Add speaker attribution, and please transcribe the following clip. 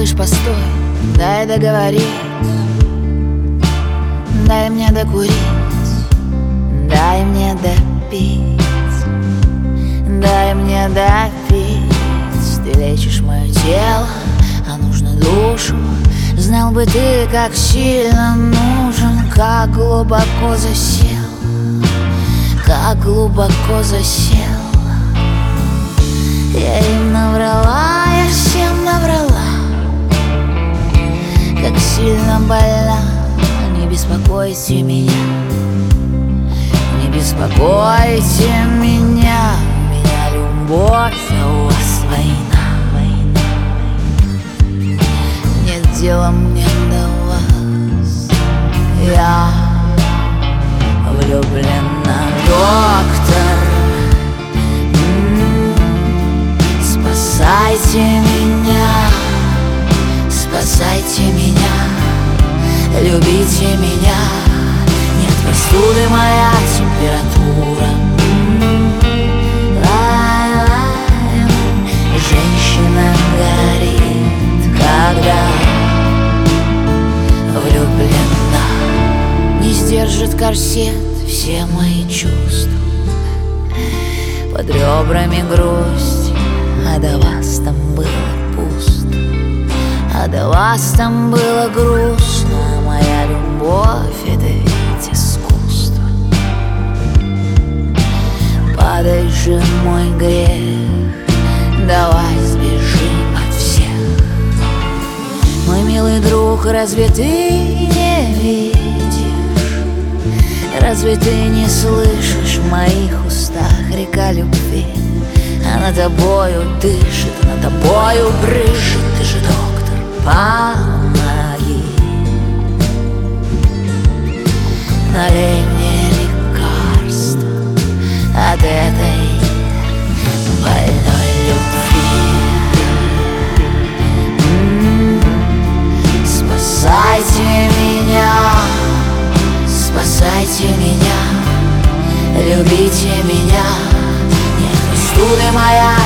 Speaker 1: малыш, постой, дай договорить, дай мне докурить, дай мне допить, дай мне допить. Ты лечишь мое тело, а нужно душу. Знал бы ты, как сильно нужен, как глубоко засел, как глубоко засел. Я им наврала, я всем наврала, как сильно больна. Не беспокойте меня, не беспокойте меня. У меня любовь, а у вас война. Нет дела мне до вас, я влюблена, доктор. Спасайте меня, спасайте меня, любите меня. Нет простуды, моя температура. Женщина горит, когда влюблена. Не сдержит корсет все мои чувства, под ребрами грусть. А до вас там было пусто, а до вас там было грустно. Моя любовь — это ведь искусство. Падай же, мой грех, давай сбежим от всех. Мой милый друг, разве ты не видишь? Разве ты не слышишь в моих устах река любви? Она тобою дышит, она тобою брызжет. Ты же доктор, помоги. Налей мне лекарство от этой больной любви. Спасайте меня, спасайте меня, любите меня. Простуда моя